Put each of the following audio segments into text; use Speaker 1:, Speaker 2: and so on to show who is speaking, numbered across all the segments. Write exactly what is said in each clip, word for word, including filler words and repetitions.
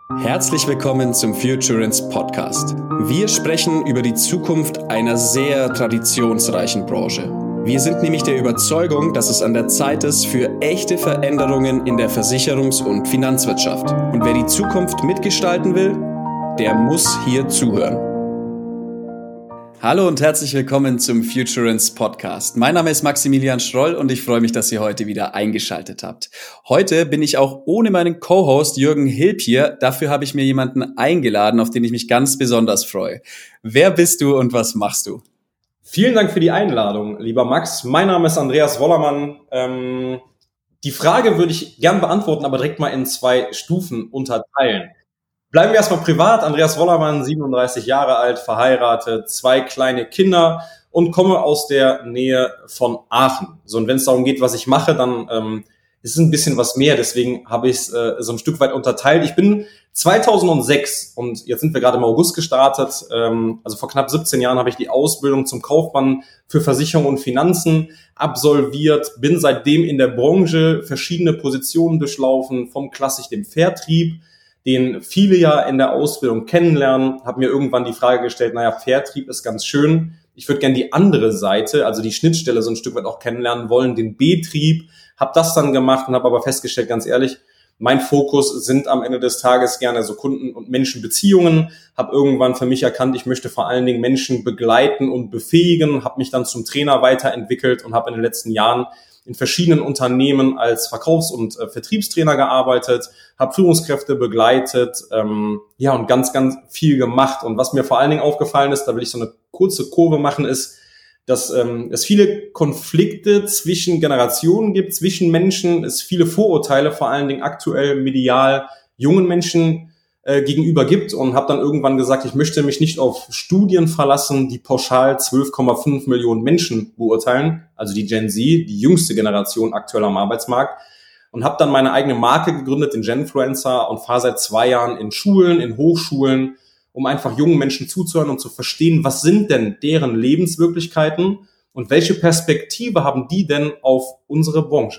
Speaker 1: Herzlich willkommen zum Futurance Podcast. Wir sprechen über die Zukunft einer sehr traditionsreichen Branche. Wir sind nämlich der Überzeugung, dass es an der Zeit ist für echte Veränderungen in der Versicherungs- und Finanzwirtschaft. Und wer die Zukunft mitgestalten will, der muss hier zuhören. Hallo und herzlich willkommen zum Futurance Podcast. Mein Name ist Maximilian Schroll und ich freue mich, dass ihr heute wieder eingeschaltet habt. Heute bin ich auch ohne meinen Co-Host Jürgen Hilb hier. Dafür habe ich mir jemanden eingeladen, auf den ich mich ganz besonders freue. Wer bist du und was machst du?
Speaker 2: Vielen Dank für die Einladung, lieber Max. Mein Name ist Andreas Wollermann. Ähm, die Frage würde ich gern beantworten, aber direkt mal in zwei Stufen unterteilen. Bleiben wir erstmal privat. Andreas Wollermann, siebenunddreißig Jahre alt, verheiratet, zwei kleine Kinder und komme aus der Nähe von Aachen. So, und wenn es darum geht, was ich mache, dann ähm, ist es ein bisschen was mehr. Deswegen habe ich es äh, so ein Stück weit unterteilt. Ich bin zweitausendsechs und jetzt sind wir gerade im August gestartet. Ähm, also vor knapp siebzehn Jahren habe ich die Ausbildung zum Kaufmann für Versicherung und Finanzen absolviert. Bin seitdem in der Branche verschiedene Positionen durchlaufen, vom klassisch dem Vertrieb, den viele ja in der Ausbildung kennenlernen, habe mir irgendwann die Frage gestellt, naja, Vertrieb ist ganz schön. Ich würde gerne die andere Seite, also die Schnittstelle so ein Stück weit auch kennenlernen wollen, den Betrieb. Habe das dann gemacht und habe aber festgestellt, ganz ehrlich, mein Fokus sind am Ende des Tages gerne so Kunden- und Menschenbeziehungen. Habe irgendwann für mich erkannt, ich möchte vor allen Dingen Menschen begleiten und befähigen. Habe mich dann zum Trainer weiterentwickelt und habe in den letzten Jahren in verschiedenen Unternehmen als Verkaufs- und äh, Vertriebstrainer gearbeitet, habe Führungskräfte begleitet, ähm, ja und ganz, ganz viel gemacht. Und was mir vor allen Dingen aufgefallen ist, da will ich so eine kurze Kurve machen, ist, dass ähm, es viele Konflikte zwischen Generationen gibt, zwischen Menschen, es viele Vorurteile, vor allen Dingen aktuell medial jungen Menschen äh, gegenüber gibt und habe dann irgendwann gesagt, ich möchte mich nicht auf Studien verlassen, die pauschal zwölf Komma fünf Millionen Menschen beurteilen, also die Gen Z, die jüngste Generation aktuell am Arbeitsmarkt, und habe dann meine eigene Marke gegründet, den Genfluencer, und fahre seit zwei Jahren in Schulen, in Hochschulen, um einfach jungen Menschen zuzuhören und zu verstehen, was sind denn deren Lebenswirklichkeiten und welche Perspektive haben die denn auf unsere Branche?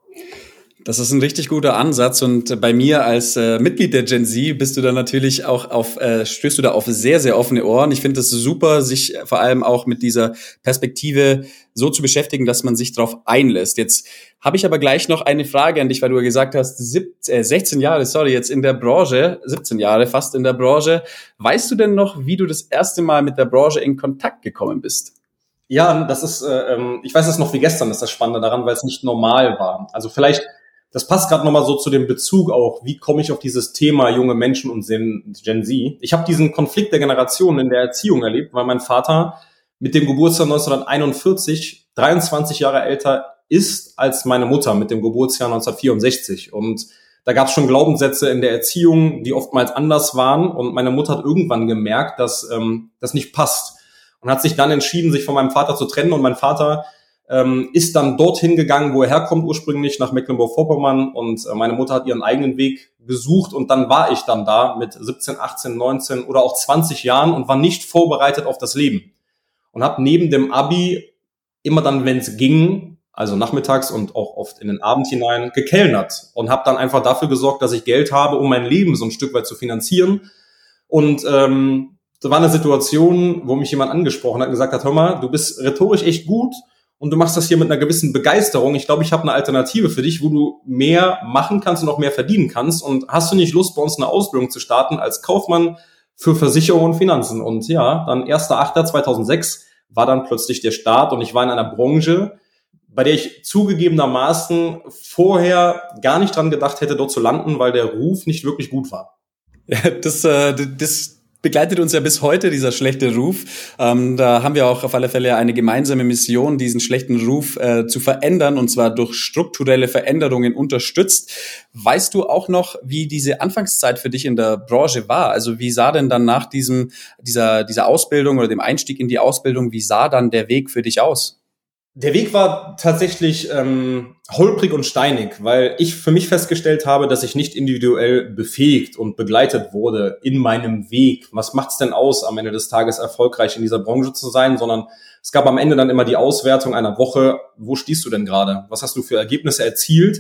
Speaker 1: Das ist ein richtig guter Ansatz und bei mir als äh, Mitglied der Gen Z bist du da natürlich auch auf, äh, stößt du da auf sehr, sehr offene Ohren. Ich finde es super, sich vor allem auch mit dieser Perspektive so zu beschäftigen, dass man sich darauf einlässt. Jetzt habe ich aber gleich noch eine Frage an dich, weil du ja gesagt hast, siebzehn, äh, sechzehn Jahre, sorry, jetzt in der Branche, siebzehn Jahre fast in der Branche. Weißt du denn noch, wie du das erste Mal mit der Branche in Kontakt gekommen bist?
Speaker 2: Ja, das ist, äh, ich weiß es noch wie gestern, ist das Spannende daran, weil es nicht normal war. Also vielleicht, das passt gerade nochmal so zu dem Bezug auch, wie komme ich auf dieses Thema junge Menschen und Gen Z. Ich habe diesen Konflikt der Generationen in der Erziehung erlebt, weil mein Vater mit dem Geburtsjahr neunzehnhunderteinundvierzig dreiundzwanzig Jahre älter ist als meine Mutter mit dem Geburtsjahr neunzehnhundertvierundsechzig. Und da gab es schon Glaubenssätze in der Erziehung, die oftmals anders waren. Und meine Mutter hat irgendwann gemerkt, dass ähm, das nicht passt. Und hat sich dann entschieden, sich von meinem Vater zu trennen. Und mein Vater ähm, ist dann dorthin gegangen, wo er herkommt ursprünglich, nach Mecklenburg-Vorpommern. Und äh, meine Mutter hat ihren eigenen Weg gesucht. Und dann war ich dann da mit siebzehn, achtzehn, neunzehn oder auch zwanzig Jahren und war nicht vorbereitet auf das Leben. Und habe neben dem Abi immer dann, wenn es ging, also nachmittags und auch oft in den Abend hinein, gekellnert. Und habe dann einfach dafür gesorgt, dass ich Geld habe, um mein Leben so ein Stück weit zu finanzieren. Und ähm, da war eine Situation, wo mich jemand angesprochen hat und gesagt hat, hör mal, du bist rhetorisch echt gut und du machst das hier mit einer gewissen Begeisterung. Ich glaube, ich habe eine Alternative für dich, wo du mehr machen kannst und auch mehr verdienen kannst. Und hast du nicht Lust, bei uns eine Ausbildung zu starten als Kaufmann für Versicherung und Finanzen? Und ja, dann erster achter zweitausendsechs war dann plötzlich der Start und ich war in einer Branche, bei der ich zugegebenermaßen vorher gar nicht dran gedacht hätte, dort zu landen, weil der Ruf nicht wirklich gut war.
Speaker 1: Das, äh, das begleitet uns ja bis heute, dieser schlechte Ruf. Ähm, da haben wir auch auf alle Fälle eine gemeinsame Mission, diesen schlechten Ruf äh, zu verändern, und zwar durch strukturelle Veränderungen unterstützt. Weißt du auch noch, wie diese Anfangszeit für dich in der Branche war? Also wie sah denn dann nach diesem dieser dieser Ausbildung oder dem Einstieg in die Ausbildung, wie sah dann der Weg für dich aus?
Speaker 2: Der Weg war tatsächlich ähm, holprig und steinig, weil ich für mich festgestellt habe, dass ich nicht individuell befähigt und begleitet wurde in meinem Weg. Was macht's denn aus, am Ende des Tages erfolgreich in dieser Branche zu sein? Sondern es gab am Ende dann immer die Auswertung einer Woche, wo stehst du denn gerade? Was hast du für Ergebnisse erzielt?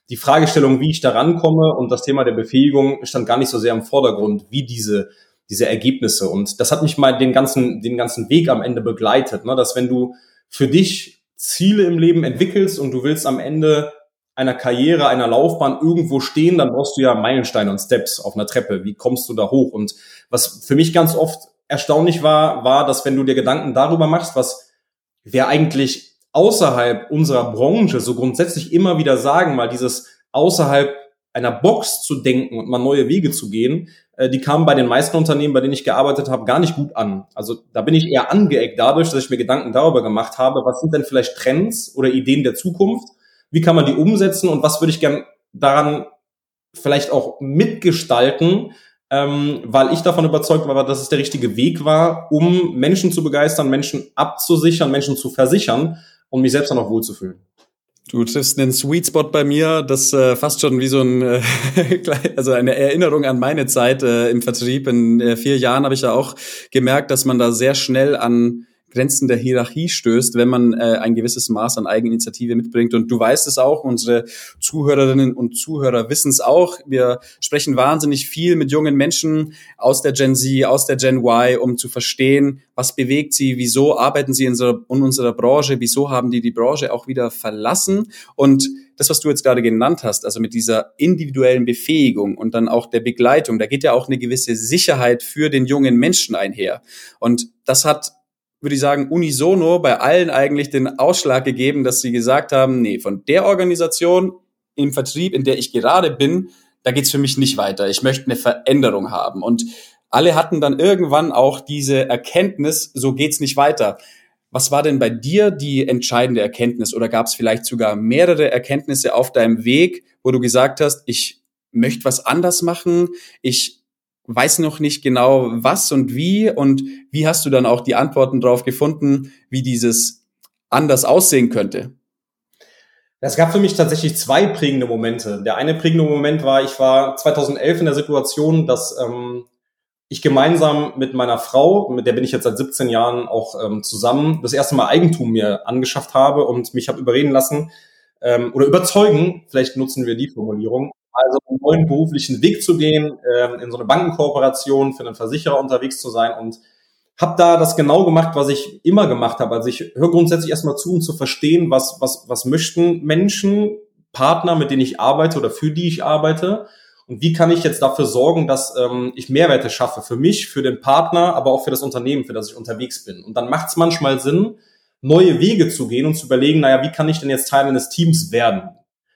Speaker 2: die Fragestellung, wie ich da rankomme und das Thema der Befähigung stand gar nicht so sehr im Vordergrund, wie diese diese Ergebnisse. Und das hat mich mal den ganzen den ganzen Weg am Ende begleitet, ne? Dass wenn du für dich Ziele im Leben entwickelst und du willst am Ende einer Karriere, einer Laufbahn irgendwo stehen, dann brauchst du ja Meilensteine und Steps auf einer Treppe. Wie kommst du da hoch? Und was für mich ganz oft erstaunlich war, war, dass wenn du dir Gedanken darüber machst, was wir eigentlich außerhalb unserer Branche so grundsätzlich immer wieder sagen, mal dieses außerhalb einer Box zu denken und mal neue Wege zu gehen, äh, die kamen bei den meisten Unternehmen, bei denen ich gearbeitet habe, gar nicht gut an. Also da bin ich eher angeeckt dadurch, dass ich mir Gedanken darüber gemacht habe, was sind denn vielleicht Trends oder Ideen der Zukunft, wie kann man die umsetzen und was würde ich gern daran vielleicht auch mitgestalten, ähm, weil ich davon überzeugt war, dass es der richtige Weg war, um Menschen zu begeistern, Menschen abzusichern, Menschen zu versichern und mich selbst dann auch wohlzufühlen.
Speaker 1: Du triffst einen Sweet Spot bei mir, das äh, fast schon wie so ein, äh, also eine Erinnerung an meine Zeit äh, im Vertrieb. In äh, vier Jahren habe ich ja auch gemerkt, dass man da sehr schnell an Grenzen der Hierarchie stößt, wenn man äh, ein gewisses Maß an Eigeninitiative mitbringt. Und du weißt es auch, unsere Zuhörerinnen und Zuhörer wissen es auch. Wir sprechen wahnsinnig viel mit jungen Menschen aus der Gen Z, aus der Gen Y, um zu verstehen, was bewegt sie, wieso arbeiten sie in unserer, in unserer Branche, wieso haben die die Branche auch wieder verlassen. Und das, was du jetzt gerade genannt hast, also mit dieser individuellen Befähigung und dann auch der Begleitung, da geht ja auch eine gewisse Sicherheit für den jungen Menschen einher. Und das hat, würde ich sagen, unisono bei allen eigentlich den Ausschlag gegeben, dass sie gesagt haben, nee, von der Organisation im Vertrieb, in der ich gerade bin, da geht's für mich nicht weiter. Ich möchte eine Veränderung haben. Und alle hatten dann irgendwann auch diese Erkenntnis, so geht's nicht weiter. Was war denn bei dir die entscheidende Erkenntnis? Oder gab's vielleicht sogar mehrere Erkenntnisse auf deinem Weg, wo du gesagt hast, ich möchte was anders machen, ich weiß noch nicht genau was und wie, und wie hast du dann auch die Antworten drauf gefunden, wie dieses anders aussehen könnte?
Speaker 2: Es gab für mich tatsächlich zwei prägende Momente. Der eine prägende Moment war, ich war zweitausendelf in der Situation, dass ähm, ich gemeinsam mit meiner Frau, mit der bin ich jetzt seit siebzehn Jahren auch ähm, zusammen, das erste Mal Eigentum mir angeschafft habe und mich habe überreden lassen ähm, oder überzeugen, vielleicht nutzen wir die Formulierung, also einen neuen beruflichen Weg zu gehen, ähm, in so eine Bankenkooperation für einen Versicherer unterwegs zu sein, und habe da das genau gemacht, was ich immer gemacht habe. Also ich höre grundsätzlich erstmal zu, um zu verstehen, was was was möchten Menschen, Partner, mit denen ich arbeite oder für die ich arbeite, und wie kann ich jetzt dafür sorgen, dass ähm, ich Mehrwerte schaffe für mich, für den Partner, aber auch für das Unternehmen, für das ich unterwegs bin. Und dann macht es manchmal Sinn, neue Wege zu gehen und zu überlegen, naja, wie kann ich denn jetzt Teil eines Teams werden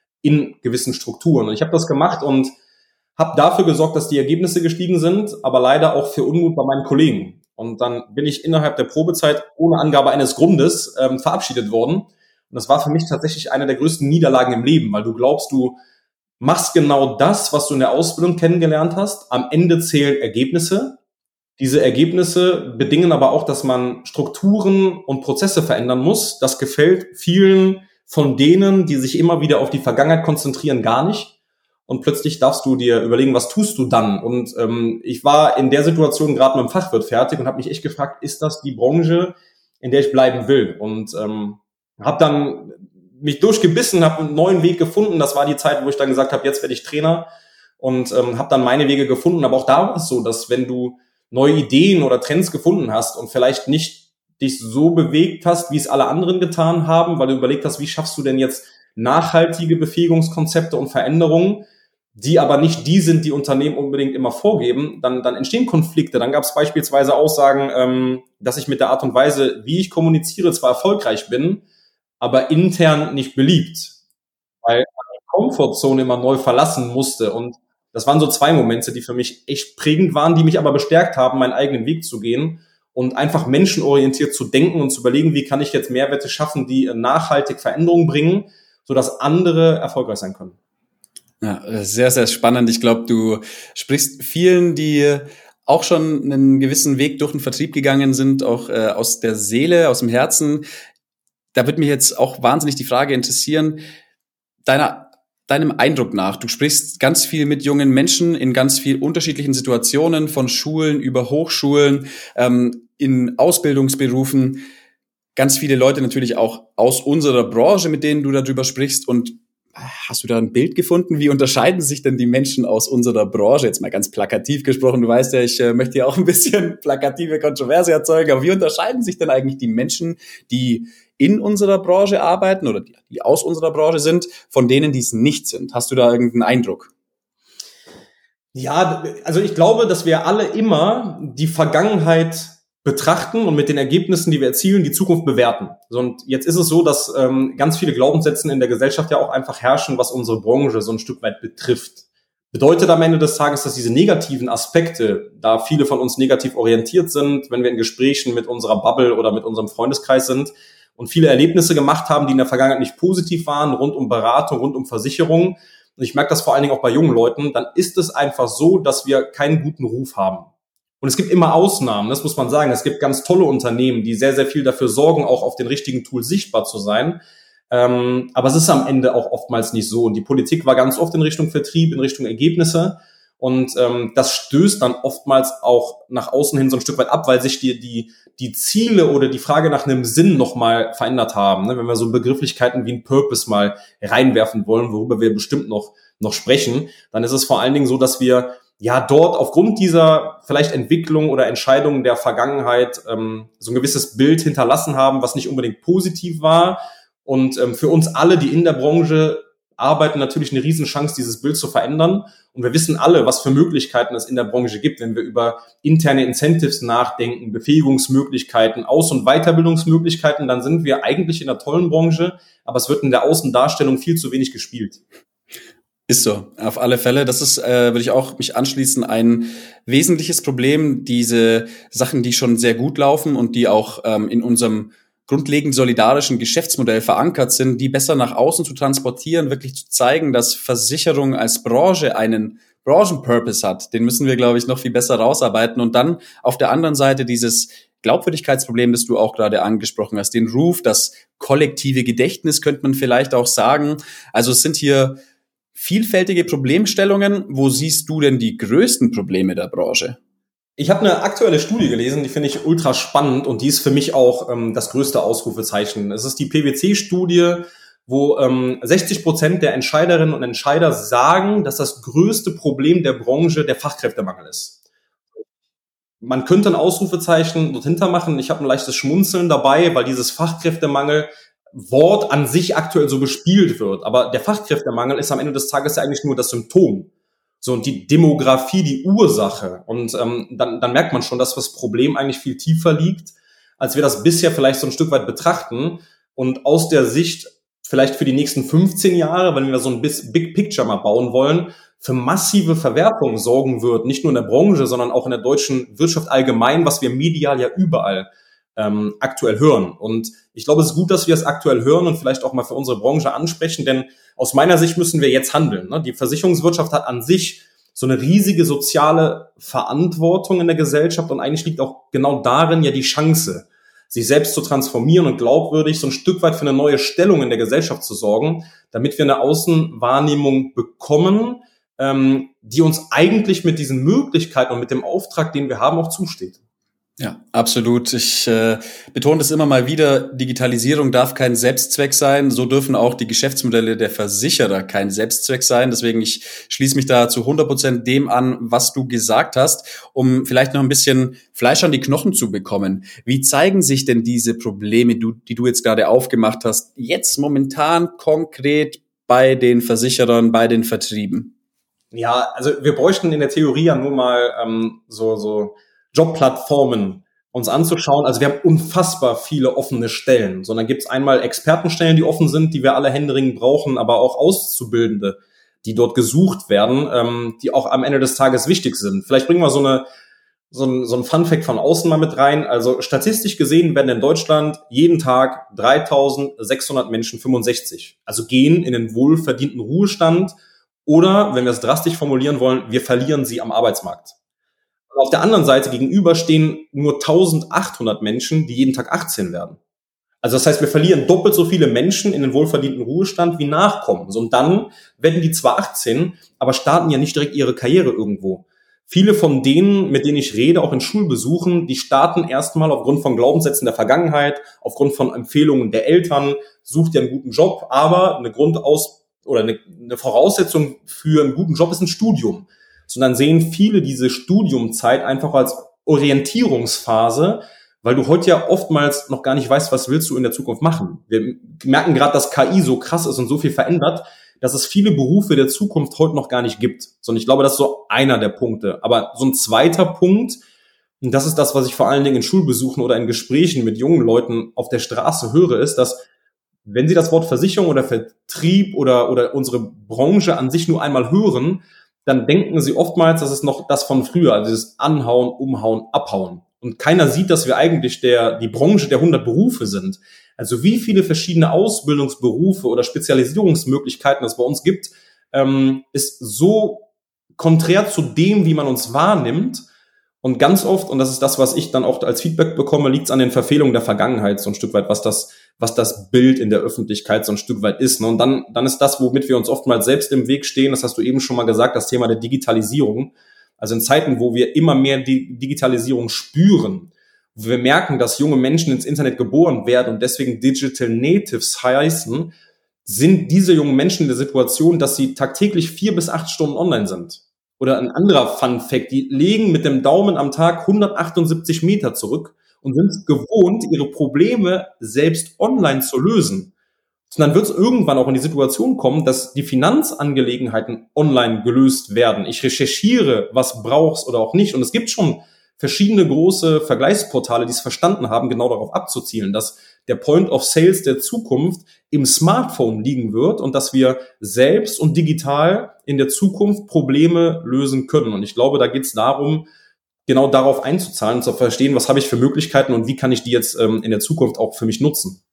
Speaker 2: in gewissen Strukturen. Und ich habe das gemacht und habe dafür gesorgt, dass die Ergebnisse gestiegen sind, aber leider auch für Unmut bei meinen Kollegen. Und dann bin ich innerhalb der Probezeit ohne Angabe eines Grundes ähm, verabschiedet worden. Und das war für mich tatsächlich eine der größten Niederlagen im Leben, weil du glaubst, du machst genau das, was du in der Ausbildung kennengelernt hast. Am Ende zählen Ergebnisse. Diese Ergebnisse bedingen aber auch, dass man Strukturen und Prozesse verändern muss. Das gefällt vielen von denen, die sich immer wieder auf die Vergangenheit konzentrieren, gar nicht. Und plötzlich darfst du dir überlegen, was tust du dann? Und ähm, ich war in der Situation gerade mit dem Fachwirt fertig und habe mich echt gefragt, ist das die Branche, in der ich bleiben will? Und ähm, habe dann mich durchgebissen, habe einen neuen Weg gefunden. Das war die Zeit, wo ich dann gesagt habe, jetzt werde ich Trainer, und ähm, habe dann meine Wege gefunden. Aber auch da war es so, dass wenn du neue Ideen oder Trends gefunden hast und vielleicht nicht dich so bewegt hast, wie es alle anderen getan haben, weil du überlegt hast, wie schaffst du denn jetzt nachhaltige Befähigungskonzepte und Veränderungen, die aber nicht die sind, die Unternehmen unbedingt immer vorgeben, dann, dann entstehen Konflikte. Dann gab es beispielsweise Aussagen, ähm, dass ich mit der Art und Weise, wie ich kommuniziere, zwar erfolgreich bin, aber intern nicht beliebt, weil ich die Komfortzone immer neu verlassen musste. Und das waren so zwei Momente, die für mich echt prägend waren, die mich aber bestärkt haben, meinen eigenen Weg zu gehen und einfach menschenorientiert zu denken und zu überlegen, wie kann ich jetzt Mehrwerte schaffen, die nachhaltig Veränderungen bringen, sodass andere erfolgreich sein können.
Speaker 1: Ja, sehr, sehr spannend. Ich glaube, du sprichst vielen, die auch schon einen gewissen Weg durch den Vertrieb gegangen sind, auch äh, aus der Seele, aus dem Herzen. Da würde mich jetzt auch wahnsinnig die Frage interessieren, deiner deinem Eindruck nach, du sprichst ganz viel mit jungen Menschen in ganz viel unterschiedlichen Situationen, von Schulen über Hochschulen, ähm, in Ausbildungsberufen, ganz viele Leute natürlich auch aus unserer Branche, mit denen du darüber sprichst, und hast du da ein Bild gefunden? Wie unterscheiden sich denn die Menschen aus unserer Branche? Jetzt mal ganz plakativ gesprochen. Du weißt ja, ich äh, möchte ja auch ein bisschen plakative Kontroverse erzeugen. Aber wie unterscheiden sich denn eigentlich die Menschen, die in unserer Branche arbeiten oder die, die aus unserer Branche sind, von denen, die es nicht sind? Hast du da irgendeinen Eindruck?
Speaker 2: Ja, also ich glaube, dass wir alle immer die Vergangenheit betrachten und mit den Ergebnissen, die wir erzielen, die Zukunft bewerten. So, und jetzt ist es so, dass ähm, ganz viele Glaubenssätze in der Gesellschaft ja auch einfach herrschen, was unsere Branche so ein Stück weit betrifft. Bedeutet am Ende des Tages, dass diese negativen Aspekte, da viele von uns negativ orientiert sind, wenn wir in Gesprächen mit unserer Bubble oder mit unserem Freundeskreis sind und viele Erlebnisse gemacht haben, die in der Vergangenheit nicht positiv waren, rund um Beratung, rund um Versicherung, und ich merke das vor allen Dingen auch bei jungen Leuten, dann ist es einfach so, dass wir keinen guten Ruf haben. Und es gibt immer Ausnahmen, das muss man sagen. Es gibt ganz tolle Unternehmen, die sehr, sehr viel dafür sorgen, auch auf den richtigen Tools sichtbar zu sein. Ähm, aber es ist am Ende auch oftmals nicht so. Und die Politik war ganz oft in Richtung Vertrieb, in Richtung Ergebnisse. Und ähm, das stößt dann oftmals auch nach außen hin so ein Stück weit ab, weil sich die, die, die Ziele oder die Frage nach einem Sinn nochmal verändert haben. Ne? Wenn wir so Begrifflichkeiten wie ein Purpose mal reinwerfen wollen, worüber wir bestimmt noch, noch sprechen, dann ist es vor allen Dingen so, dass wir ja dort aufgrund dieser vielleicht Entwicklung oder Entscheidungen der Vergangenheit ähm, so ein gewisses Bild hinterlassen haben, was nicht unbedingt positiv war. Und ähm, für uns alle, die in der Branche arbeiten, natürlich eine Riesenchance, dieses Bild zu verändern. Und wir wissen alle, was für Möglichkeiten es in der Branche gibt, wenn wir über interne Incentives nachdenken, Befähigungsmöglichkeiten, Aus- und Weiterbildungsmöglichkeiten, dann sind wir eigentlich in einer tollen Branche, aber es wird in der Außendarstellung viel zu wenig gespielt.
Speaker 1: Ist so, auf alle Fälle. Das ist, äh, würde ich auch mich anschließen, ein wesentliches Problem. Diese Sachen, die schon sehr gut laufen und die auch ähm, in unserem grundlegend solidarischen Geschäftsmodell verankert sind, die besser nach außen zu transportieren, wirklich zu zeigen, dass Versicherung als Branche einen Branchenpurpose hat. Den müssen wir, glaube ich, noch viel besser rausarbeiten. Und dann auf der anderen Seite dieses Glaubwürdigkeitsproblem, das du auch gerade angesprochen hast, den Ruf, das kollektive Gedächtnis, könnte man vielleicht auch sagen. Also es sind hier vielfältige Problemstellungen. Wo siehst du denn die größten Probleme der Branche?
Speaker 2: Ich habe eine aktuelle Studie gelesen, die finde ich ultra spannend und die ist für mich auch ähm, das größte Ausrufezeichen. Es ist die P W C-Studie, wo ähm, sechzig Prozent der Entscheiderinnen und Entscheider sagen, dass das größte Problem der Branche der Fachkräftemangel ist. Man könnte ein Ausrufezeichen dort hinter machen. Ich habe ein leichtes Schmunzeln dabei, weil dieses Fachkräftemangel Wort an sich aktuell so bespielt wird. Aber der Fachkräftemangel ist am Ende des Tages ja eigentlich nur das Symptom. So, und die Demografie, die Ursache. Und ähm, dann, dann merkt man schon, dass das Problem eigentlich viel tiefer liegt, als wir das bisher vielleicht so ein Stück weit betrachten. Und aus der Sicht vielleicht für die nächsten fünfzehn Jahre, wenn wir so ein Big Picture mal bauen wollen, für massive Verwerfungen sorgen wird. Nicht nur in der Branche, sondern auch in der deutschen Wirtschaft allgemein, was wir medial ja überall ähm, aktuell hören. Und ich glaube, es ist gut, dass wir es aktuell hören und vielleicht auch mal für unsere Branche ansprechen, denn aus meiner Sicht müssen wir jetzt handeln. Ne? Die Versicherungswirtschaft hat an sich so eine riesige soziale Verantwortung in der Gesellschaft und eigentlich liegt auch genau darin ja die Chance, sich selbst zu transformieren und glaubwürdig so ein Stück weit für eine neue Stellung in der Gesellschaft zu sorgen, damit wir eine Außenwahrnehmung bekommen, ähm, die uns eigentlich mit diesen Möglichkeiten und mit dem Auftrag, den wir haben, auch zusteht.
Speaker 1: Ja, absolut. Ich äh, betone das immer mal wieder, Digitalisierung darf kein Selbstzweck sein. So dürfen auch die Geschäftsmodelle der Versicherer kein Selbstzweck sein. Deswegen, ich schließe mich da zu hundert Prozent dem an, was du gesagt hast, um vielleicht noch ein bisschen Fleisch an die Knochen zu bekommen. Wie zeigen sich denn diese Probleme, die, die du jetzt gerade aufgemacht hast, jetzt momentan konkret bei den Versicherern, bei den Vertrieben?
Speaker 2: Ja, also wir bräuchten in der Theorie ja nur mal ähm, so so Jobplattformen uns anzuschauen. Also wir haben unfassbar viele offene Stellen. So, dann gibt es einmal Expertenstellen, die offen sind, die wir alle händeringend brauchen, aber auch Auszubildende, die dort gesucht werden, ähm, die auch am Ende des Tages wichtig sind. Vielleicht bringen wir so eine so ein, so ein Funfact von außen mal mit rein. Also statistisch gesehen werden in Deutschland jeden Tag dreitausendsechshundert Menschen fünfundsechzig. Also gehen in den wohlverdienten Ruhestand oder, wenn wir es drastisch formulieren wollen, wir verlieren sie am Arbeitsmarkt. Und auf der anderen Seite gegenüber stehen nur eintausendachthundert Menschen, die jeden Tag achtzehn werden. Also das heißt, wir verlieren doppelt so viele Menschen in den wohlverdienten Ruhestand wie Nachkommen. So, und dann werden die zwar achtzehn, aber starten ja nicht direkt ihre Karriere irgendwo. Viele von denen, mit denen ich rede, auch in Schulbesuchen, die starten erstmal aufgrund von Glaubenssätzen der Vergangenheit, aufgrund von Empfehlungen der Eltern, sucht ihr einen guten Job, aber eine Grundaus oder eine, eine Voraussetzung für einen guten Job ist ein Studium, sondern sehen viele diese Studiumzeit einfach als Orientierungsphase, weil du heute ja oftmals noch gar nicht weißt, was willst du in der Zukunft machen. Wir merken gerade, dass K I so krass ist und so viel verändert, dass es viele Berufe der Zukunft heute noch gar nicht gibt. Und ich glaube, das ist so einer der Punkte. Aber so ein zweiter Punkt, und das ist das, was ich vor allen Dingen in Schulbesuchen oder in Gesprächen mit jungen Leuten auf der Straße höre, ist, dass wenn sie das Wort Versicherung oder Vertrieb oder, oder unsere Branche an sich nur einmal hören, dann denken sie oftmals, das ist noch das von früher, also dieses Anhauen, Umhauen, Abhauen. Und keiner sieht, dass wir eigentlich der, die Branche der hundert Berufe sind. Also wie viele verschiedene Ausbildungsberufe oder Spezialisierungsmöglichkeiten es bei uns gibt, ähm, ist so konträr zu dem, wie man uns wahrnimmt. Und ganz oft, und das ist das, was ich dann auch als Feedback bekomme, liegt es an den Verfehlungen der Vergangenheit so ein Stück weit, was das, was das Bild in der Öffentlichkeit so ein Stück weit ist. Und dann, dann ist das, womit wir uns oftmals selbst im Weg stehen, das hast du eben schon mal gesagt, das Thema der Digitalisierung. Also in Zeiten, wo wir immer mehr die Digitalisierung spüren, wo wir merken, dass junge Menschen ins Internet geboren werden und deswegen Digital Natives heißen, sind diese jungen Menschen in der Situation, dass sie tagtäglich vier bis acht Stunden online sind. Oder ein anderer Fun-Fact, die legen mit dem Daumen am Tag hundertachtundsiebzig Meter zurück und sind es gewohnt, ihre Probleme selbst online zu lösen. Und dann wird es irgendwann auch in die Situation kommen, dass die Finanzangelegenheiten online gelöst werden. Ich recherchiere, was brauchst oder auch nicht. Und es gibt schon verschiedene große Vergleichsportale, die es verstanden haben, genau darauf abzuzielen, dass der Point of Sales der Zukunft im Smartphone liegen wird und dass wir selbst und digital in der Zukunft Probleme lösen können. Und ich glaube, da geht es darum, genau darauf einzuzahlen und zu verstehen, was habe ich für Möglichkeiten und wie kann ich die jetzt ähm, in der Zukunft auch für mich nutzen.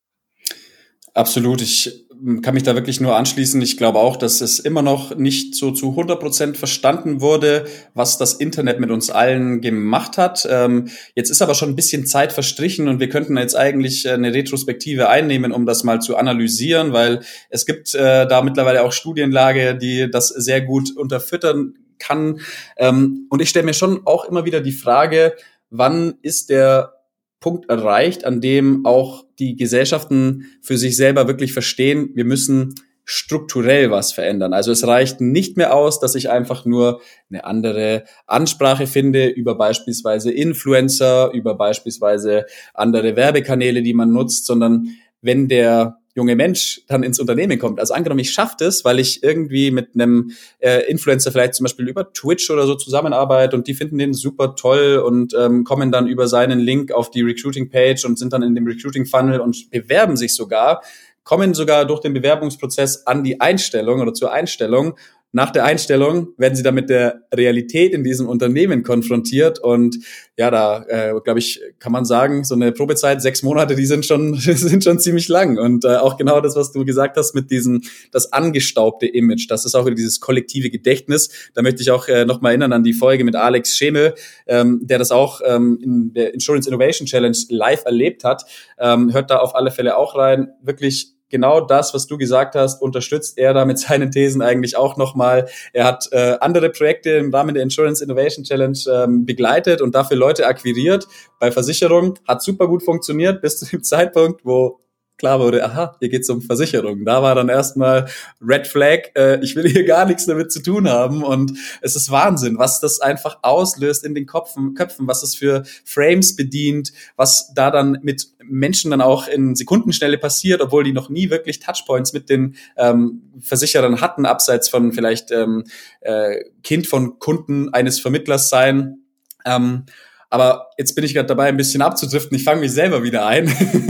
Speaker 1: Absolut. Ich kann mich da wirklich nur anschließen. Ich glaube auch, dass es immer noch nicht so zu hundert Prozent verstanden wurde, was das Internet mit uns allen gemacht hat. Ähm, jetzt ist aber schon ein bisschen Zeit verstrichen und wir könnten jetzt eigentlich eine Retrospektive einnehmen, um das mal zu analysieren, weil es gibt äh, da mittlerweile auch Studienlage, die das sehr gut unterfüttern kann. Ähm, und ich stelle mir schon auch immer wieder die Frage, wann ist der Punkt erreicht, an dem auch die Gesellschaften für sich selber wirklich verstehen, wir müssen strukturell was verändern. Also es reicht nicht mehr aus, dass ich einfach nur eine andere Ansprache finde über beispielsweise Influencer, über beispielsweise andere Werbekanäle, die man nutzt, sondern wenn der junge Mensch dann ins Unternehmen kommt. Also angenommen, ich schaffe das, weil ich irgendwie mit einem äh, Influencer vielleicht zum Beispiel über Twitch oder so zusammenarbeite und die finden den super toll und ähm, kommen dann über seinen Link auf die Recruiting-Page und sind dann in dem Recruiting-Funnel und bewerben sich sogar, kommen sogar durch den Bewerbungsprozess an die Einstellung oder zur Einstellung. Nach der Einstellung werden sie dann mit der Realität in diesem Unternehmen konfrontiert und ja, da äh, glaube ich, kann man sagen, so eine Probezeit, sechs Monate, die sind schon sind schon ziemlich lang und äh, auch genau das, was du gesagt hast mit diesem das angestaubte Image, das ist auch wieder dieses kollektive Gedächtnis. Da möchte ich auch äh, noch mal erinnern an die Folge mit Alex Schemel, ähm, der das auch ähm, in der Insurance Innovation Challenge live erlebt hat. Ähm, hört da auf alle Fälle auch rein, wirklich. Genau das, was du gesagt hast, unterstützt er da mit seinen Thesen eigentlich auch nochmal. Er hat äh, andere Projekte im Rahmen der Insurance Innovation Challenge ähm, begleitet und dafür Leute akquiriert. Bei Versicherung hat super gut funktioniert bis zu dem Zeitpunkt, wo klar wurde, aha, hier geht's um Versicherung. Da war dann erstmal Red Flag, äh, ich will hier gar nichts damit zu tun haben. Und es ist Wahnsinn, was das einfach auslöst in den Köpfen, Köpfen, was es für Frames bedient, was da dann mit Menschen dann auch in Sekundenschnelle passiert, obwohl die noch nie wirklich Touchpoints mit den ähm, Versicherern hatten, abseits von vielleicht ähm, äh, Kind von Kunden eines Vermittlers sein. Ähm, Aber jetzt bin ich gerade dabei, ein bisschen abzudriften. Ich fange mich selber wieder ein.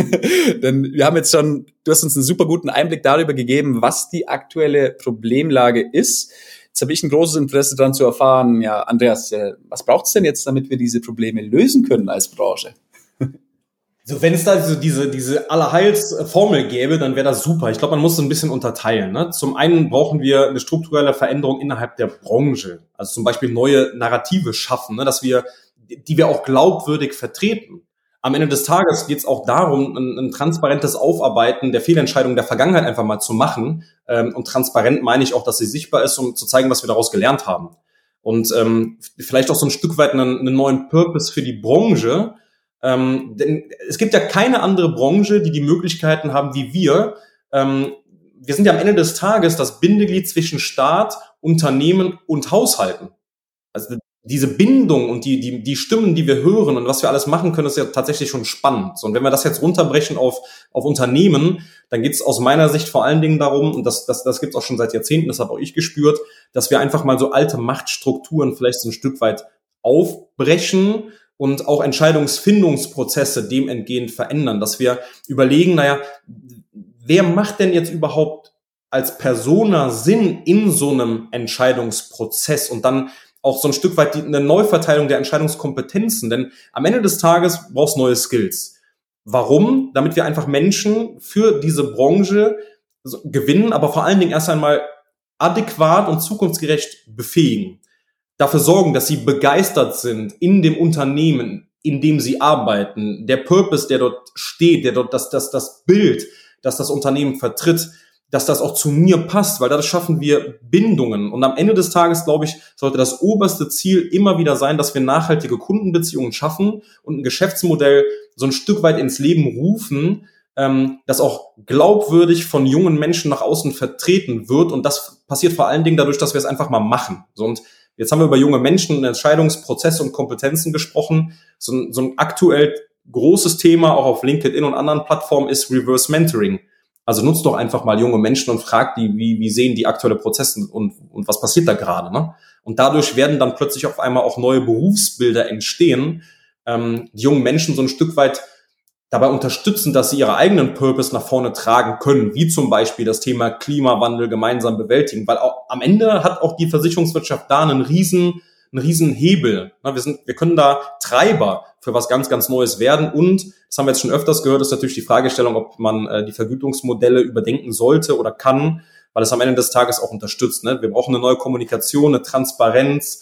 Speaker 1: Denn wir haben jetzt schon, du hast uns einen super guten Einblick darüber gegeben, was die aktuelle Problemlage ist. Jetzt habe ich ein großes Interesse daran zu erfahren, ja, Andreas, was braucht es denn jetzt, damit wir diese Probleme lösen können als Branche?
Speaker 2: So, wenn es da so diese, diese Allerheils-Formel gäbe, dann wäre das super. Ich glaube, man muss so ein bisschen unterteilen. Ne? Zum einen brauchen wir eine strukturelle Veränderung innerhalb der Branche. Also zum Beispiel neue Narrative schaffen, ne? Dass wir die wir auch glaubwürdig vertreten. Am Ende des Tages geht es auch darum, ein, ein transparentes Aufarbeiten der Fehlentscheidungen der Vergangenheit einfach mal zu machen. Ähm, und transparent meine ich auch, dass sie sichtbar ist, um zu zeigen, was wir daraus gelernt haben. Und ähm, vielleicht auch so ein Stück weit einen, einen neuen Purpose für die Branche. Ähm, denn es gibt ja keine andere Branche, die die Möglichkeiten haben wie wir, ähm, wir sind ja am Ende des Tages das Bindeglied zwischen Staat, Unternehmen und Haushalten. Also diese Bindung und die, die, die Stimmen, die wir hören und was wir alles machen können, ist ja tatsächlich schon spannend. So, und wenn wir das jetzt runterbrechen auf, auf Unternehmen, dann geht es aus meiner Sicht vor allen Dingen darum, und das, das, das gibt es auch schon seit Jahrzehnten, das habe auch ich gespürt, dass wir einfach mal so alte Machtstrukturen vielleicht so ein Stück weit aufbrechen und auch Entscheidungsfindungsprozesse dem entgehend verändern, dass wir überlegen, naja, wer macht denn jetzt überhaupt als Persona Sinn in so einem Entscheidungsprozess und dann auch so ein Stück weit die, eine Neuverteilung der Entscheidungskompetenzen, denn am Ende des Tages brauchst du neue Skills. Warum? Damit wir einfach Menschen für diese Branche gewinnen, aber vor allen Dingen erst einmal adäquat und zukunftsgerecht befähigen. Dafür sorgen, dass sie begeistert sind in dem Unternehmen, in dem sie arbeiten, der Purpose, der dort steht, der dort das, das, das Bild, das das Unternehmen vertritt, dass das auch zu mir passt, weil dadurch schaffen wir Bindungen. Und am Ende des Tages, glaube ich, sollte das oberste Ziel immer wieder sein, dass wir nachhaltige Kundenbeziehungen schaffen und ein Geschäftsmodell so ein Stück weit ins Leben rufen, ähm, das auch glaubwürdig von jungen Menschen nach außen vertreten wird. Und das passiert vor allen Dingen dadurch, dass wir es einfach mal machen. So, und jetzt haben wir über junge Menschen und Entscheidungsprozesse und Kompetenzen gesprochen. So ein, so ein aktuell großes Thema auch auf LinkedIn und anderen Plattformen ist Reverse Mentoring. Also nutzt doch einfach mal junge Menschen und fragt die, wie, wie sehen die aktuelle Prozesse und, und was passiert da gerade, ne? Und dadurch werden dann plötzlich auf einmal auch neue Berufsbilder entstehen, ähm, die jungen Menschen so ein Stück weit dabei unterstützen, dass sie ihre eigenen Purpose nach vorne tragen können, wie zum Beispiel das Thema Klimawandel gemeinsam bewältigen, weil auch, am Ende hat auch die Versicherungswirtschaft da einen riesen, einen riesen Hebel. Wir sind, wir können da Treiber für was ganz, ganz Neues werden. Und, das haben wir jetzt schon öfters gehört, ist natürlich die Fragestellung, ob man äh, die Vergütungsmodelle überdenken sollte oder kann, weil es am Ende des Tages auch unterstützt. Ne? Wir brauchen eine neue Kommunikation, eine Transparenz,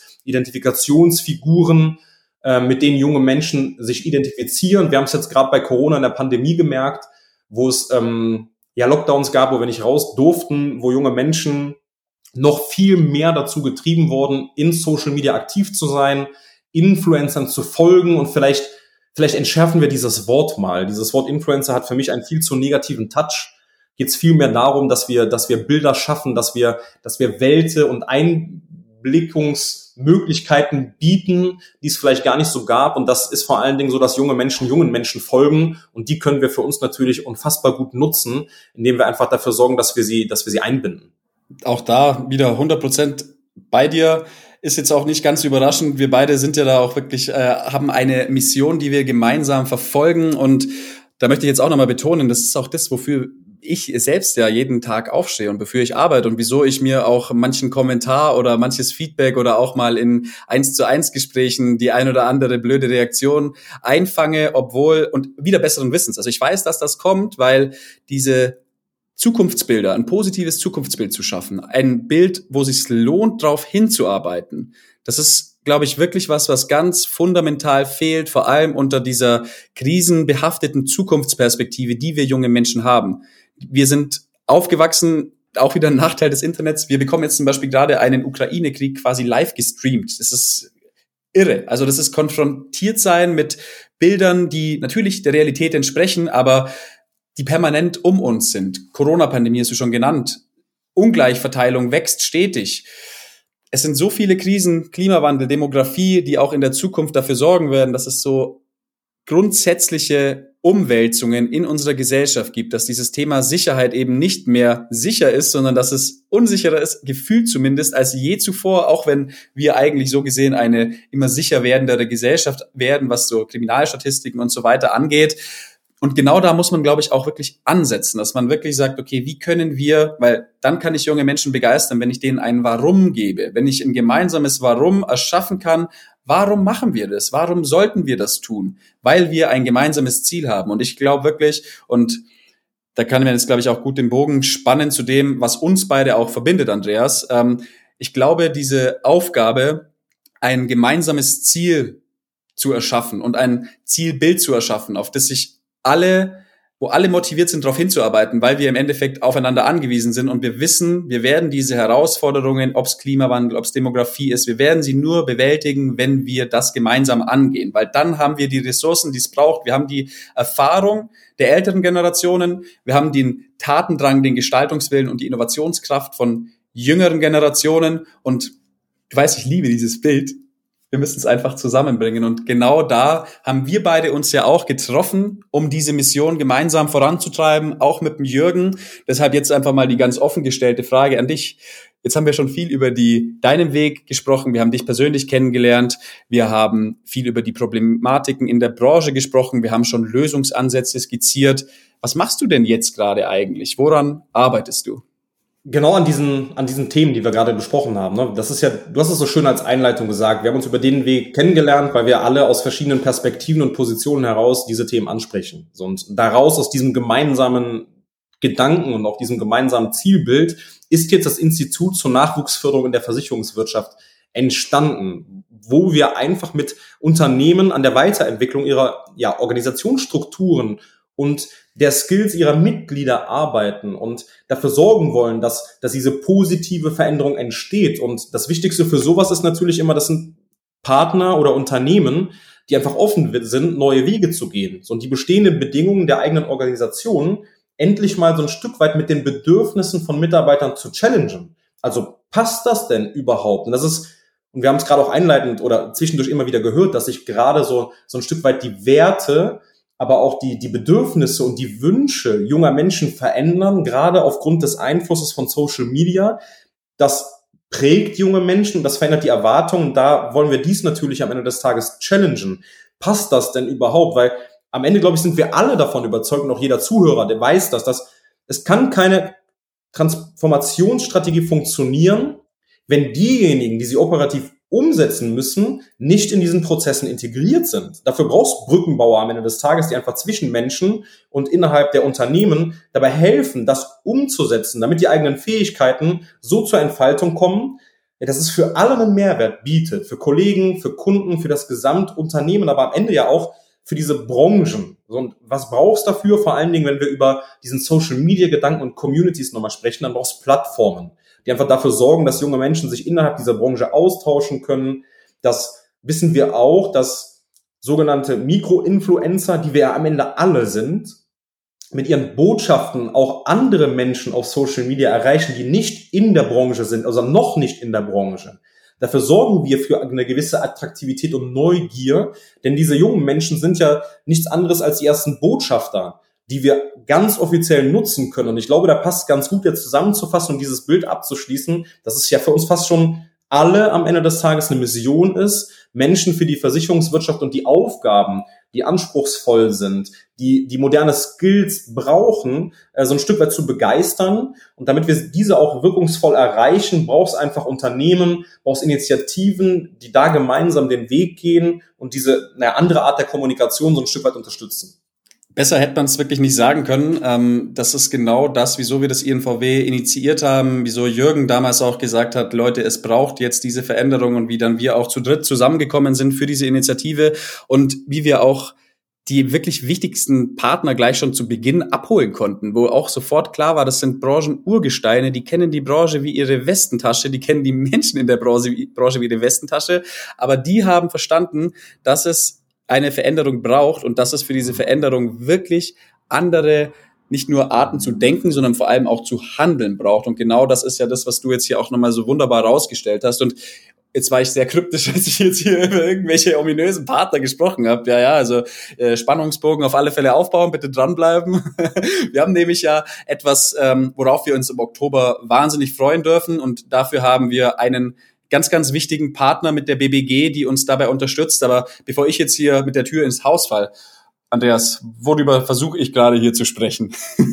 Speaker 2: Identifikationsfiguren, äh, mit denen junge Menschen sich identifizieren. Wir haben es jetzt gerade bei Corona in der Pandemie gemerkt, wo es ähm, ja Lockdowns gab, wo wir nicht raus durften, wo junge Menschen noch viel mehr dazu getrieben wurden, in Social Media aktiv zu sein, Influencern zu folgen und vielleicht, vielleicht entschärfen wir dieses Wort mal. Dieses Wort Influencer hat für mich einen viel zu negativen Touch. Geht es viel mehr darum, dass wir, dass wir Bilder schaffen, dass wir, dass wir Welte und Einblickungsmöglichkeiten bieten, die es vielleicht gar nicht so gab. Und das ist vor allen Dingen so, dass junge Menschen jungen Menschen folgen. Und die können wir für uns natürlich unfassbar gut nutzen, indem wir einfach dafür sorgen, dass wir sie, dass wir sie einbinden.
Speaker 1: Auch da wieder hundert Prozent bei dir. Ist jetzt auch nicht ganz überraschend. Wir beide sind ja da auch wirklich, äh, haben eine Mission, die wir gemeinsam verfolgen. Und da möchte ich jetzt auch nochmal betonen, das ist auch das, wofür ich selbst ja jeden Tag aufstehe und wofür ich arbeite und wieso ich mir auch manchen Kommentar oder manches Feedback oder auch mal in eins zu eins Gesprächen die ein oder andere blöde Reaktion einfange, obwohl und wieder besseren Wissens. Also ich weiß, dass das kommt, weil diese Zukunftsbilder, ein positives Zukunftsbild zu schaffen, ein Bild, wo es sich lohnt, darauf hinzuarbeiten. Das ist, glaube ich, wirklich was, was ganz fundamental fehlt, vor allem unter dieser krisenbehafteten Zukunftsperspektive, die wir junge Menschen haben. Wir sind aufgewachsen, auch wieder ein Nachteil des Internets. Wir bekommen jetzt zum Beispiel gerade einen Ukraine-Krieg quasi live gestreamt. Das ist irre. Also das ist konfrontiert sein mit Bildern, die natürlich der Realität entsprechen, aber die permanent um uns sind. Corona-Pandemie hast du schon genannt. Ungleichverteilung wächst stetig. Es sind so viele Krisen, Klimawandel, Demografie, die auch in der Zukunft dafür sorgen werden, dass es so grundsätzliche Umwälzungen in unserer Gesellschaft gibt, dass dieses Thema Sicherheit eben nicht mehr sicher ist, sondern dass es unsicherer ist, gefühlt zumindest, als je zuvor, auch wenn wir eigentlich so gesehen eine immer sicher werdendere Gesellschaft werden, was so Kriminalstatistiken und so weiter angeht. Und genau da muss man, glaube ich, auch wirklich ansetzen, dass man wirklich sagt, okay, wie können wir, weil dann kann ich junge Menschen begeistern, wenn ich denen ein Warum gebe, wenn ich ein gemeinsames Warum erschaffen kann. Warum machen wir das? Warum sollten wir das tun? Weil wir ein gemeinsames Ziel haben. Und ich glaube wirklich, und da kann man jetzt, glaube ich, auch gut den Bogen spannen zu dem, was uns beide auch verbindet, Andreas. Ähm, ich glaube, diese Aufgabe, ein gemeinsames Ziel zu erschaffen und ein Zielbild zu erschaffen, auf das sich alle wo alle motiviert sind, darauf hinzuarbeiten, weil wir im Endeffekt aufeinander angewiesen sind und wir wissen, wir werden diese Herausforderungen, ob es Klimawandel, ob es Demografie ist, wir werden sie nur bewältigen, wenn wir das gemeinsam angehen, weil dann haben wir die Ressourcen, die es braucht, wir haben die Erfahrung der älteren Generationen, wir haben den Tatendrang, den Gestaltungswillen und die Innovationskraft von jüngeren Generationen und du weißt, ich liebe dieses Bild. Wir müssen es einfach zusammenbringen. Und genau da haben wir beide uns ja auch getroffen, um diese Mission gemeinsam voranzutreiben, auch mit dem Jürgen. Deshalb jetzt einfach mal die ganz offen gestellte Frage an dich. Jetzt haben wir schon viel über die, deinen Weg gesprochen. Wir haben dich persönlich kennengelernt. Wir haben viel über die Problematiken in der Branche gesprochen. Wir haben schon Lösungsansätze skizziert. Was machst du denn jetzt gerade eigentlich? Woran arbeitest du?
Speaker 2: Genau an diesen, an diesen Themen, die wir gerade besprochen haben. Ne? Das ist ja, du hast es so schön als Einleitung gesagt. Wir haben uns über den Weg kennengelernt, weil wir alle aus verschiedenen Perspektiven und Positionen heraus diese Themen ansprechen. So, und daraus, aus diesem gemeinsamen Gedanken und auch diesem gemeinsamen Zielbild, ist jetzt das Institut zur Nachwuchsförderung in der Versicherungswirtschaft entstanden, wo wir einfach mit Unternehmen an der Weiterentwicklung ihrer, ja, Organisationsstrukturen und der Skills ihrer Mitglieder arbeiten und dafür sorgen wollen, dass, dass diese positive Veränderung entsteht. Und das Wichtigste für sowas ist natürlich immer, das sind Partner oder Unternehmen, die einfach offen sind, neue Wege zu gehen. So, und die bestehenden Bedingungen der eigenen Organisation endlich mal so ein Stück weit mit den Bedürfnissen von Mitarbeitern zu challengen. Also passt das denn überhaupt? Und das ist, und wir haben es gerade auch einleitend oder zwischendurch immer wieder gehört, dass sich gerade so, so ein Stück weit die Werte, aber auch die, die Bedürfnisse und die Wünsche junger Menschen verändern, gerade aufgrund des Einflusses von Social Media. Das prägt junge Menschen und das verändert die Erwartungen. Da wollen wir dies natürlich am Ende des Tages challengen. Passt das denn überhaupt? Weil am Ende, glaube ich, sind wir alle davon überzeugt und auch jeder Zuhörer, der weiß das, dass es kann keine Transformationsstrategie funktionieren, wenn diejenigen, die sie operativ umsetzen müssen, nicht in diesen Prozessen integriert sind. Dafür brauchst du Brückenbauer am Ende des Tages, die einfach zwischen Menschen und innerhalb der Unternehmen dabei helfen, das umzusetzen, damit die eigenen Fähigkeiten so zur Entfaltung kommen, dass es für alle einen Mehrwert bietet, für Kollegen, für Kunden, für das Gesamtunternehmen, aber am Ende ja auch für diese Branchen. Und was brauchst du dafür? Vor allen Dingen, wenn wir über diesen Social-Media-Gedanken und Communities nochmal sprechen, dann brauchst du Plattformen, die einfach dafür sorgen, dass junge Menschen sich innerhalb dieser Branche austauschen können. Das wissen wir auch, dass sogenannte Mikro-Influencer, die wir ja am Ende alle sind, mit ihren Botschaften auch andere Menschen auf Social Media erreichen, die nicht in der Branche sind, also noch nicht in der Branche. Dafür sorgen wir für eine gewisse Attraktivität und Neugier, denn diese jungen Menschen sind ja nichts anderes als die ersten Botschafter, die wir ganz offiziell nutzen können. Und ich glaube, da passt ganz gut jetzt zusammenzufassen und dieses Bild abzuschließen, dass es ja für uns fast schon alle am Ende des Tages eine Mission ist, Menschen für die Versicherungswirtschaft und die Aufgaben, die anspruchsvoll sind, die die moderne Skills brauchen, so ein Stück weit zu begeistern. Und damit wir diese auch wirkungsvoll erreichen, braucht es einfach Unternehmen, braucht es Initiativen, die da gemeinsam den Weg gehen und diese eine andere Art der Kommunikation so ein Stück weit unterstützen.
Speaker 1: Besser hätte man es wirklich nicht sagen können. Ähm, das ist genau das, wieso wir das I N V W initiiert haben, wieso Jürgen damals auch gesagt hat, Leute, es braucht jetzt diese Veränderung und wie dann wir auch zu dritt zusammengekommen sind für diese Initiative und wie wir auch die wirklich wichtigsten Partner gleich schon zu Beginn abholen konnten, wo auch sofort klar war, das sind Branchen-Urgesteine, die kennen die Branche wie ihre Westentasche, die kennen die Menschen in der Branche, Branche wie ihre Westentasche, aber die haben verstanden, dass es eine Veränderung braucht und dass es für diese Veränderung wirklich andere, nicht nur Arten zu denken, sondern vor allem auch zu handeln braucht. Und genau das ist ja das, was du jetzt hier auch nochmal so wunderbar rausgestellt hast. Und jetzt war ich sehr kryptisch, als ich jetzt hier über irgendwelche ominösen Partner gesprochen habe. Ja, ja, also äh, Spannungsbogen auf alle Fälle aufbauen, bitte dranbleiben. Wir haben nämlich ja etwas, ähm, worauf wir uns im Oktober wahnsinnig freuen dürfen. Und dafür haben wir einen ganz, ganz wichtigen Partner mit der B B G, die uns dabei unterstützt. Aber bevor ich jetzt hier mit der Tür ins Haus fall, Andreas, worüber versuche ich gerade hier zu sprechen?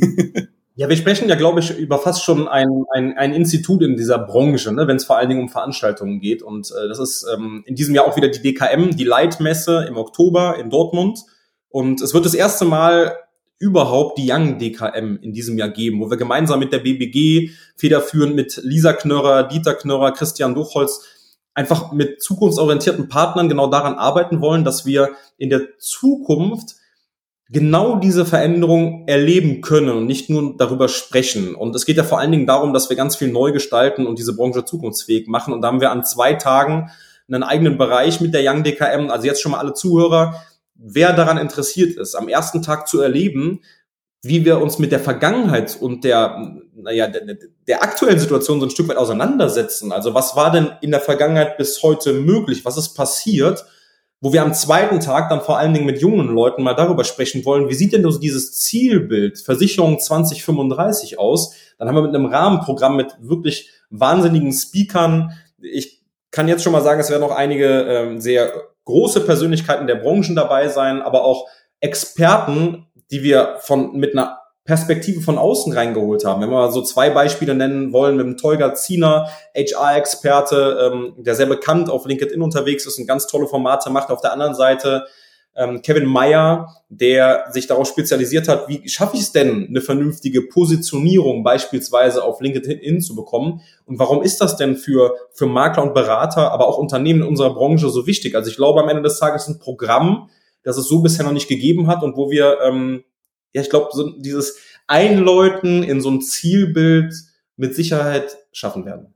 Speaker 2: Ja, wir sprechen ja, glaube ich, über fast schon ein, ein, ein Institut in dieser Branche, ne, wenn es vor allen Dingen um Veranstaltungen geht. Und äh, das ist ähm, in diesem Jahr auch wieder die D K M, die Leitmesse im Oktober in Dortmund. Und es wird das erste Mal überhaupt die Young D K M in diesem Jahr geben, wo wir gemeinsam mit der B B G, federführend mit Lisa Knörrer, Dieter Knörrer, Christian Duchholz, einfach mit zukunftsorientierten Partnern genau daran arbeiten wollen, dass wir in der Zukunft genau diese Veränderung erleben können und nicht nur darüber sprechen. Und es geht ja vor allen Dingen darum, dass wir ganz viel neu gestalten und diese Branche zukunftsfähig machen. Und da haben wir an zwei Tagen einen eigenen Bereich mit der Young D K M. Also jetzt schon mal alle Zuhörer, wer daran interessiert ist, am ersten Tag zu erleben, wie wir uns mit der Vergangenheit und der, naja, der, der aktuellen Situation so ein Stück weit auseinandersetzen. Also was war denn in der Vergangenheit bis heute möglich? Was ist passiert? Wo wir am zweiten Tag dann vor allen Dingen mit jungen Leuten mal darüber sprechen wollen, wie sieht denn so dieses Zielbild Versicherung zwanzig fünfunddreißig aus? Dann haben wir mit einem Rahmenprogramm mit wirklich wahnsinnigen Speakern. Ich kann jetzt schon mal sagen, es werden noch einige ähm, sehr große Persönlichkeiten der Branchen dabei sein, aber auch Experten, die wir von mit einer Perspektive von außen reingeholt haben. Wenn wir mal so zwei Beispiele nennen wollen, mit dem Tolga Ziener, H R-Experte, ähm, der sehr bekannt auf LinkedIn unterwegs ist und ganz tolle Formate macht. Auf der anderen Seite ähm, Kevin Meyer, der sich darauf spezialisiert hat, wie schaffe ich es denn, eine vernünftige Positionierung beispielsweise auf LinkedIn zu bekommen? Und warum ist das denn für für Makler und Berater, aber auch Unternehmen in unserer Branche so wichtig? Also ich glaube, am Ende des Tages ist ein Programm, das es so bisher noch nicht gegeben hat und wo wir ähm, ja, ich glaube, so dieses Einläuten in so ein Zielbild mit Sicherheit schaffen werden.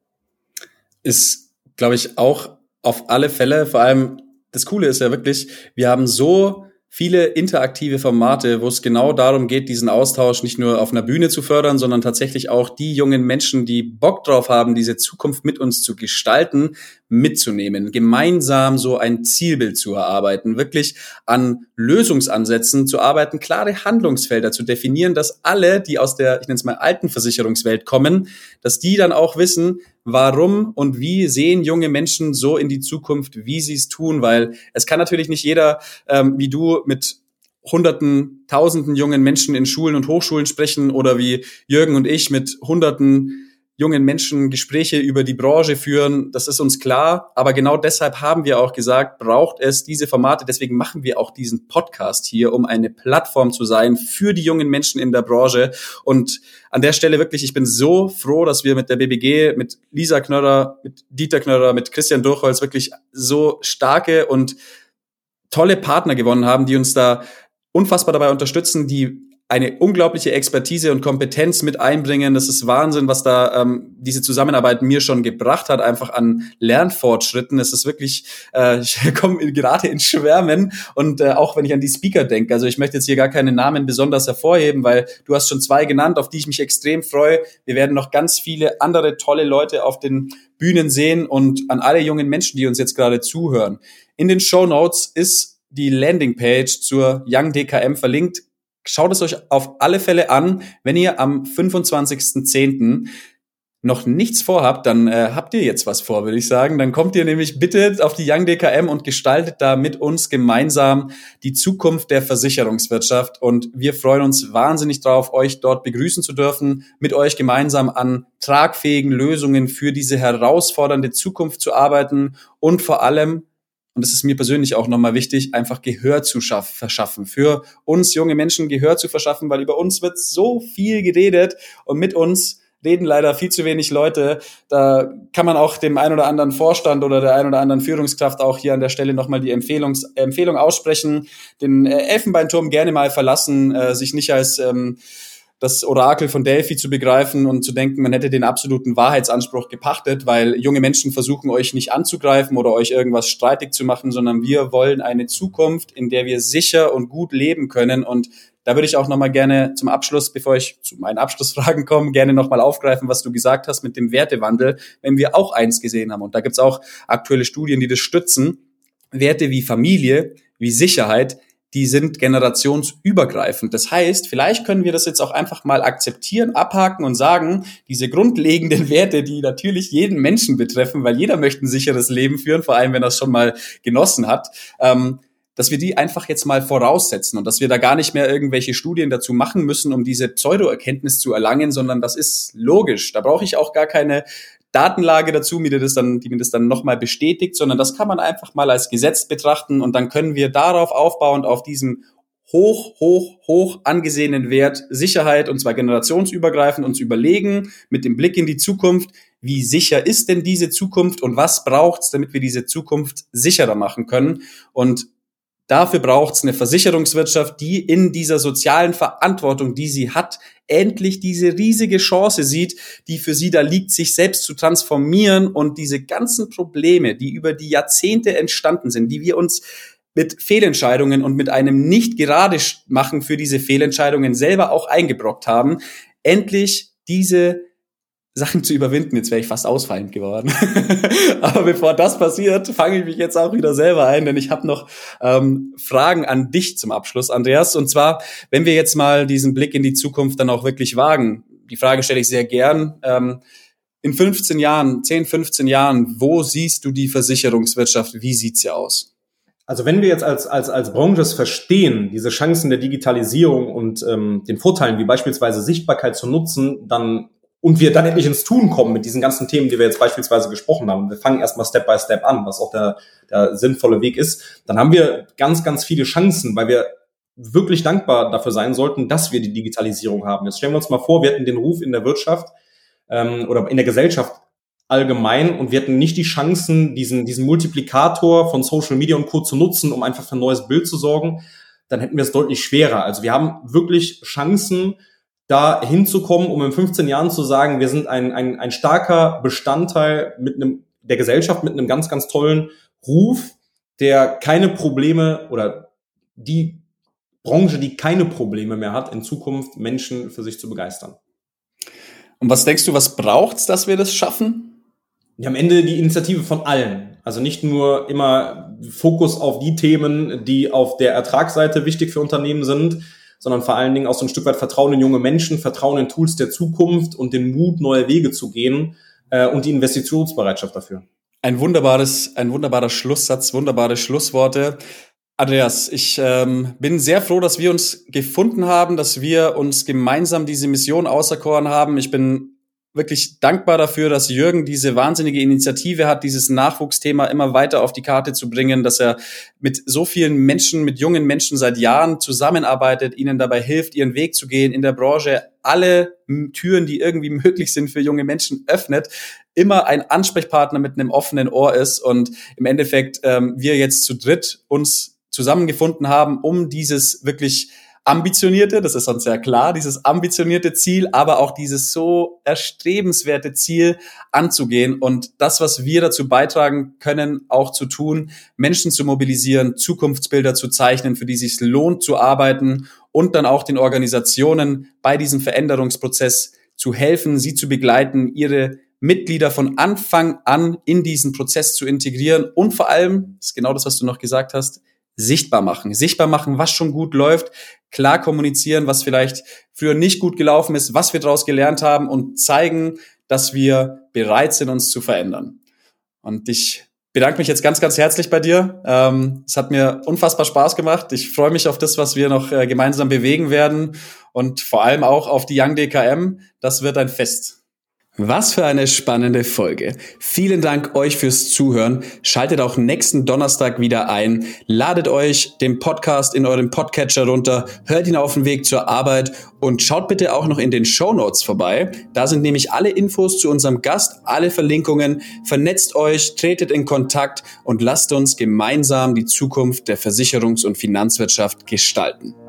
Speaker 1: Ist, glaube ich, auch auf alle Fälle, vor allem das Coole ist ja wirklich, wir haben so viele interaktive Formate, wo es genau darum geht, diesen Austausch nicht nur auf einer Bühne zu fördern, sondern tatsächlich auch die jungen Menschen, die Bock drauf haben, diese Zukunft mit uns zu gestalten, mitzunehmen, gemeinsam so ein Zielbild zu erarbeiten, wirklich an Lösungsansätzen zu arbeiten, klare Handlungsfelder zu definieren, dass alle, die aus der, ich nenne es mal, alten Versicherungswelt kommen, dass die dann auch wissen, warum und wie sehen junge Menschen so in die Zukunft, wie sie es tun, weil es kann natürlich nicht jeder, ähm, wie du, mit Hunderten, Tausenden jungen Menschen in Schulen und Hochschulen sprechen oder wie Jürgen und ich mit Hunderten jungen Menschen Gespräche über die Branche führen. Das ist uns klar, aber genau deshalb haben wir auch gesagt, braucht es diese Formate. Deswegen machen wir auch diesen Podcast hier, um eine Plattform zu sein für die jungen Menschen in der Branche. Und an der Stelle wirklich, ich bin so froh, dass wir mit der B B G, mit Lisa Knörrer, mit Dieter Knörrer, mit Christian Durchholz wirklich so starke und tolle Partner gewonnen haben, die uns da unfassbar dabei unterstützen, die eine unglaubliche Expertise und Kompetenz mit einbringen. Das ist Wahnsinn, was da ähm, diese Zusammenarbeit mir schon gebracht hat, einfach an Lernfortschritten. Es ist wirklich, äh, ich komme gerade ins Schwärmen und äh, auch wenn ich an die Speaker denke, also ich möchte jetzt hier gar keine Namen besonders hervorheben, weil du hast schon zwei genannt, auf die ich mich extrem freue. Wir werden noch ganz viele andere tolle Leute auf den Bühnen sehen und an alle jungen Menschen, die uns jetzt gerade zuhören. In den Shownotes ist die Landingpage zur Young D K M verlinkt. Schaut es euch auf alle Fälle an. Wenn ihr am fünfundzwanzigsten zehnten noch nichts vorhabt, dann äh, habt ihr jetzt was vor, würde ich sagen. Dann kommt ihr nämlich bitte auf die Young D K M und gestaltet da mit uns gemeinsam die Zukunft der Versicherungswirtschaft. Und wir freuen uns wahnsinnig drauf, euch dort begrüßen zu dürfen, mit euch gemeinsam an tragfähigen Lösungen für diese herausfordernde Zukunft zu arbeiten und vor allem, und das ist mir persönlich auch nochmal wichtig, einfach Gehör zu schaff- verschaffen. Für uns junge Menschen Gehör zu verschaffen, weil über uns wird so viel geredet und mit uns reden leider viel zu wenig Leute. Da kann man auch dem ein oder anderen Vorstand oder der ein oder anderen Führungskraft auch hier an der Stelle nochmal die Empfehlungs- Empfehlung aussprechen, den äh, Elfenbeinturm gerne mal verlassen, äh, sich nicht als ähm, das Orakel von Delphi zu begreifen und zu denken, man hätte den absoluten Wahrheitsanspruch gepachtet, weil junge Menschen versuchen, euch nicht anzugreifen oder euch irgendwas streitig zu machen, sondern wir wollen eine Zukunft, in der wir sicher und gut leben können. Und da würde ich auch nochmal gerne zum Abschluss, bevor ich zu meinen Abschlussfragen komme, gerne nochmal aufgreifen, was du gesagt hast mit dem Wertewandel, wenn wir auch eins gesehen haben. Und da gibt's auch aktuelle Studien, die das stützen. Werte wie Familie, wie Sicherheit, die sind generationsübergreifend. Das heißt, vielleicht können wir das jetzt auch einfach mal akzeptieren, abhaken und sagen, diese grundlegenden Werte, die natürlich jeden Menschen betreffen, weil jeder möchte ein sicheres Leben führen, vor allem wenn er es schon mal genossen hat, ähm, dass wir die einfach jetzt mal voraussetzen und dass wir da gar nicht mehr irgendwelche Studien dazu machen müssen, um diese Pseudo-Erkenntnis zu erlangen, sondern das ist logisch. Da brauche ich auch gar keine Datenlage dazu, die mir das dann, die mir das dann nochmal bestätigt, sondern das kann man einfach mal als Gesetz betrachten und dann können wir darauf aufbauend auf diesem hoch, hoch, hoch angesehenen Wert Sicherheit und zwar generationsübergreifend uns überlegen mit dem Blick in die Zukunft, wie sicher ist denn diese Zukunft und was braucht's, damit wir diese Zukunft sicherer machen können und Dafür braucht es eine Versicherungswirtschaft, die in dieser sozialen Verantwortung, die sie hat, endlich diese riesige Chance sieht, die für sie da liegt, sich selbst zu transformieren und diese ganzen Probleme, die über die Jahrzehnte entstanden sind, die wir uns mit Fehlentscheidungen und mit einem nicht gerade machen für diese Fehlentscheidungen selber auch eingebrockt haben, endlich diese Sachen zu überwinden. Jetzt wäre ich fast ausfallend geworden. Aber bevor das passiert, fange ich mich jetzt auch wieder selber ein, denn ich habe noch ähm, Fragen an dich zum Abschluss, Andreas. Und zwar, wenn wir jetzt mal diesen Blick in die Zukunft dann auch wirklich wagen. Die Frage stelle ich sehr gern. Ähm, in fünfzehn Jahren, zehn, fünfzehn Jahren, wo siehst du die Versicherungswirtschaft? Wie sieht's ja aus?
Speaker 2: Also wenn wir jetzt als als als Branche es verstehen, diese Chancen der Digitalisierung und ähm, den Vorteilen wie beispielsweise Sichtbarkeit zu nutzen, dann und wir dann endlich ins Tun kommen mit diesen ganzen Themen, die wir jetzt beispielsweise gesprochen haben. Wir fangen erstmal Step by Step an, was auch der, der sinnvolle Weg ist. Dann haben wir ganz, ganz viele Chancen, weil wir wirklich dankbar dafür sein sollten, dass wir die Digitalisierung haben. Jetzt stellen wir uns mal vor, wir hätten den Ruf in der Wirtschaft ähm, oder in der Gesellschaft allgemein und wir hätten nicht die Chancen, diesen, diesen Multiplikator von Social Media und Co. zu nutzen, um einfach für ein neues Bild zu sorgen, dann hätten wir es deutlich schwerer. Also wir haben wirklich Chancen, da hinzukommen, um in fünfzehn Jahren zu sagen, wir sind ein, ein, ein starker Bestandteil mit einem, der Gesellschaft mit einem ganz, ganz tollen Ruf, der keine Probleme oder die Branche, die keine Probleme mehr hat, in Zukunft Menschen für sich zu begeistern.
Speaker 1: Und was denkst du, was braucht's, dass wir das schaffen?
Speaker 2: Ja, am Ende die Initiative von allen. Also nicht nur immer Fokus auf die Themen, die auf der Ertragsseite wichtig für Unternehmen sind, sondern vor allen Dingen auch so ein Stück weit Vertrauen in junge Menschen, Vertrauen in Tools der Zukunft und den Mut, neue Wege zu gehen äh, und die Investitionsbereitschaft dafür.
Speaker 1: Ein wunderbares, ein wunderbarer Schlusssatz, wunderbare Schlussworte. Andreas, ich ähm, bin sehr froh, dass wir uns gefunden haben, dass wir uns gemeinsam diese Mission auserkoren haben. Ich bin wirklich dankbar dafür, dass Jürgen diese wahnsinnige Initiative hat, dieses Nachwuchsthema immer weiter auf die Karte zu bringen, dass er mit so vielen Menschen, mit jungen Menschen seit Jahren zusammenarbeitet, ihnen dabei hilft, ihren Weg zu gehen, in der Branche alle Türen, die irgendwie möglich sind für junge Menschen, öffnet, immer ein Ansprechpartner mit einem offenen Ohr ist und im Endeffekt ähm, wir jetzt zu dritt uns zusammengefunden haben, um dieses wirklich ambitionierte, das ist uns ja klar, dieses ambitionierte Ziel, aber auch dieses so erstrebenswerte Ziel anzugehen und das, was wir dazu beitragen können, auch zu tun, Menschen zu mobilisieren, Zukunftsbilder zu zeichnen, für die es sich lohnt zu arbeiten und dann auch den Organisationen bei diesem Veränderungsprozess zu helfen, sie zu begleiten, ihre Mitglieder von Anfang an in diesen Prozess zu integrieren und vor allem, das ist genau das, was du noch gesagt hast, sichtbar machen. Sichtbar machen, was schon gut läuft, klar kommunizieren, was vielleicht früher nicht gut gelaufen ist, was wir daraus gelernt haben und zeigen, dass wir bereit sind, uns zu verändern. Und ich bedanke mich jetzt ganz, ganz herzlich bei dir. Ähm, es hat mir unfassbar Spaß gemacht. Ich freue mich auf das, was wir noch äh, gemeinsam bewegen werden und vor allem auch auf die Young D K M. Das wird ein Fest. Was für eine spannende Folge. Vielen Dank euch fürs Zuhören. Schaltet auch nächsten Donnerstag wieder ein. Ladet euch den Podcast in eurem Podcatcher runter, hört ihn auf dem Weg zur Arbeit und schaut bitte auch noch in den Shownotes vorbei. Da sind nämlich alle Infos zu unserem Gast, alle Verlinkungen. Vernetzt euch, tretet in Kontakt und lasst uns gemeinsam die Zukunft der Versicherungs- und Finanzwirtschaft gestalten.